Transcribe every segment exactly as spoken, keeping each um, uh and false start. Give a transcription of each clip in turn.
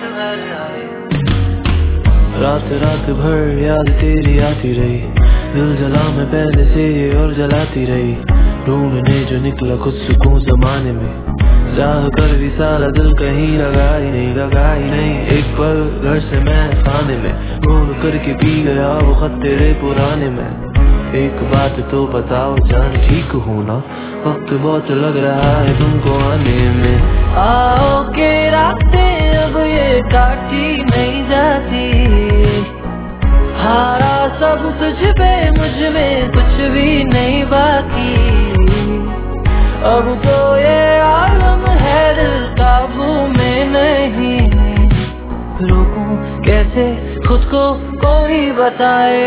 भर आए। रात रात भर याद तेरी आती रही, दिल जला मैं पहले से ये और जलाती रही। ढूंढने जो निकला खुद सुकून जमाने में, चाह कर भी सारा दिल कहीं लगा ही नहीं, लगा ही नहीं। एक पल घर से मैं खाने में घूम करके पी गया वो खत तेरे पुराने में। एक बात तो बताओ जान, ठीक हो ना? वक्त बहुत लग रहा है तुमको आने में। आओ के रास्तें अब ये काटी नहीं जाती, हारा सब तुझ पे मुझ में कुछ भी नहीं बाकी। अब तो ये आलम है दिल काबू में नहीं, रोकूं कैसे खुद को कोई बताए।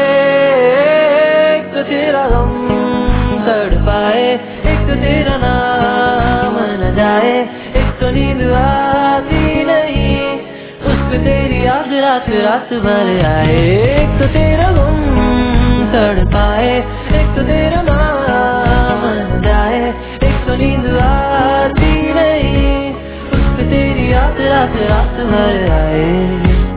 एक तो तेरा गम तड़पाए, एक तो तेरा नाम न जाए, एक तो नींद आती नहीं, उस पे तेरी याद रात रात भर आए। एक तो तेरा गम तड़पाए, एक तो तेरा नाम न जाए, एक तो नींद आती नहीं, उस पे तेरी याद रात रात भर आए।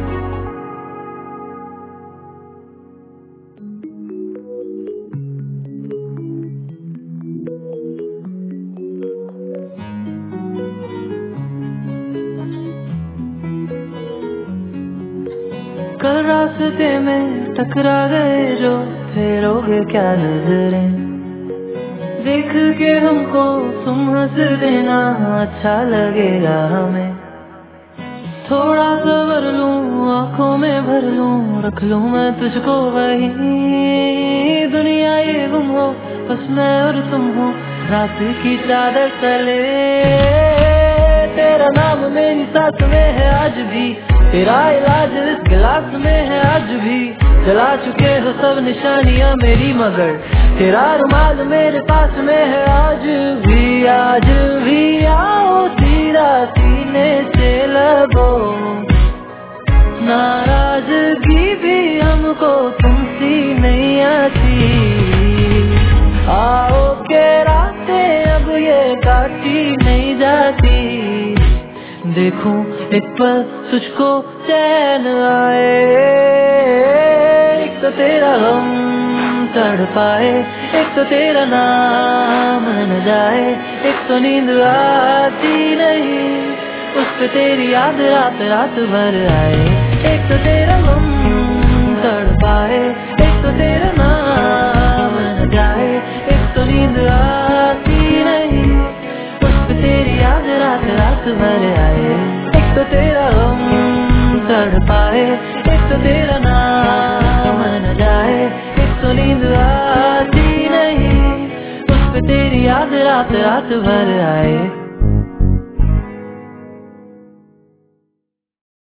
कल रास्ते में टकरा गए जो, फेरोगे क्या नजरें? देख के हमको तुम हंस देना, अच्छा लगेगा हमें। थोड़ा सबर लूं आंखों में भर लूं, रख लूं मैं तुझको वहीं। दुनिया ये गुम हो बस मैं और तुम हो, रात की चादर तले। तेरा नाम मेरी सांस में है आज भी, तेरा इलाज इस गिलास में है आज भी। जला चुके हो सब निशानियां मेरी, मगर तेरा रुमाल मेरे पास में है आज भी। आज भी आओ सीधा सीने से लगो, नाराजगी भी हमको तुमसी नहीं आती। आओ के रास्ते अब ये काटी नहीं जाती, देखूं एक पल तुझको चैन आए। एक तो तेरा गम तड़पाए, एक तो तेरा नाम न जाए, एक तो नींद आती नहीं, उस पे तेरी याद रात रात भर आए। एक तो तेरा गम तड़पाए, एक तो तेरा नाम न जाए, एक तो नींद आती नहीं, उस पे तेरी याद रात रात भर आए। एक तो तेरा गम तड़पाए, एक तो तेरा नाम न जाए, एक तो नींद आती नहीं, उस पे तेरी याद रात रात भर आए।